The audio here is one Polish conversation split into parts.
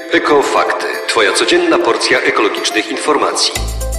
Ekofakty. Twoja codzienna porcja ekologicznych informacji.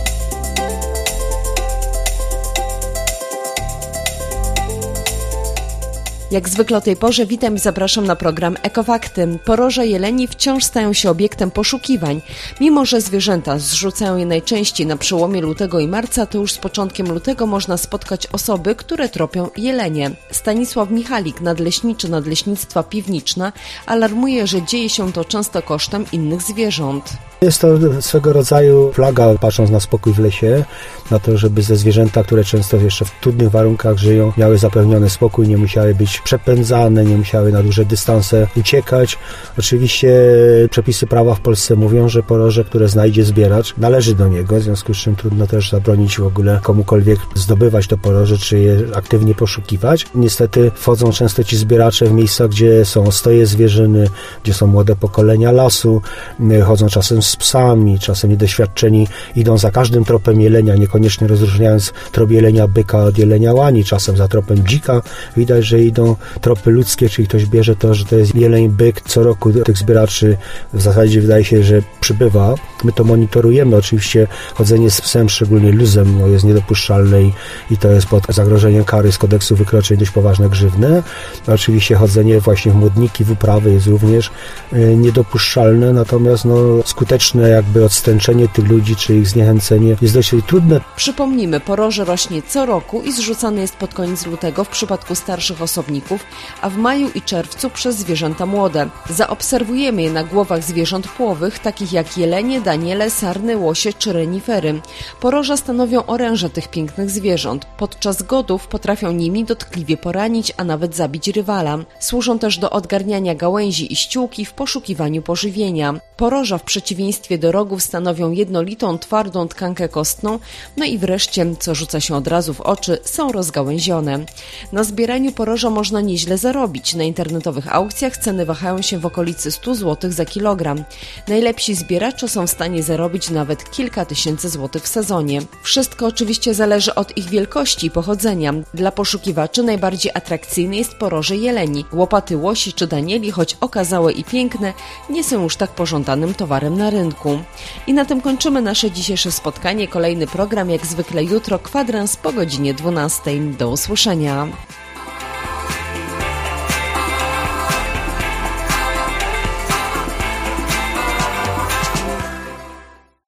Jak zwykle o tej porze witam i zapraszam na program Ekofakty. Poroże jeleni wciąż stają się obiektem poszukiwań. Mimo że zwierzęta zrzucają je najczęściej na przełomie lutego i marca, to już z początkiem lutego można spotkać osoby, które tropią jelenie. Stanisław Michalik, nadleśniczy Nadleśnictwa Piwniczna, alarmuje, że dzieje się to często kosztem innych zwierząt. Jest to swego rodzaju plaga, patrząc na spokój w lesie, na to, żeby ze zwierzęta, które często jeszcze w trudnych warunkach żyją, miały zapewniony spokój, nie musiały być przepędzane, nie musiały na duże dystanse uciekać. Oczywiście przepisy prawa w Polsce mówią, że poroże, które znajdzie zbieracz, należy do niego, w związku z czym trudno też zabronić w ogóle komukolwiek zdobywać to poroże, czy je aktywnie poszukiwać. Niestety wchodzą często ci zbieracze w miejsca, gdzie są ostoje zwierzyny, gdzie są młode pokolenia lasu, chodzą czasem z psami, czasem niedoświadczeni idą za każdym tropem jelenia, niekoniecznie rozróżniając trop jelenia byka od jelenia łani, czasem za tropem dzika. Widać, że idą tropy ludzkie, czyli ktoś bierze to, że to jest jeleń byk. Co roku tych zbieraczy w zasadzie wydaje się, że przybywa. My to monitorujemy. Oczywiście chodzenie z psem, szczególnie luzem, jest niedopuszczalne i to jest pod zagrożeniem kary z kodeksu wykroczeń dość poważne grzywny. Oczywiście chodzenie właśnie w młodniki, w uprawy jest również niedopuszczalne, natomiast skuteczne jakby odstręczenie tych ludzi, czy ich zniechęcenie jest dość trudne. Przypomnijmy, poroże rośnie co roku i zrzucany jest pod koniec lutego w przypadku starszych osobników, a w maju i czerwcu przez zwierzęta młode. Zaobserwujemy je na głowach zwierząt płowych, takich jak jelenie, daniele, sarny, łosie czy renifery. Poroża stanowią oręże tych pięknych zwierząt. Podczas godów potrafią nimi dotkliwie poranić, a nawet zabić rywala. Służą też do odgarniania gałęzi i ściółki w poszukiwaniu pożywienia. Poroża w przeciwieństwie do rogów stanowią jednolitą, twardą tkankę kostną, i wreszcie, co rzuca się od razu w oczy, są rozgałęzione. Na zbieraniu poroża można nieźle zarobić. Na internetowych aukcjach ceny wahają się w okolicy 100 zł za kilogram. Najlepsi zbieracze są w stanie zarobić nawet kilka tysięcy złotych w sezonie. Wszystko oczywiście zależy od ich wielkości i pochodzenia. Dla poszukiwaczy najbardziej atrakcyjne jest poroże jeleni. Łopaty łosi czy danieli, choć okazałe i piękne, nie są już tak pożądanym towarem na rynku. I na tym kończymy nasze dzisiejsze spotkanie. Kolejny program jak zwykle jutro, kwadrans po godzinie 12. Do usłyszenia.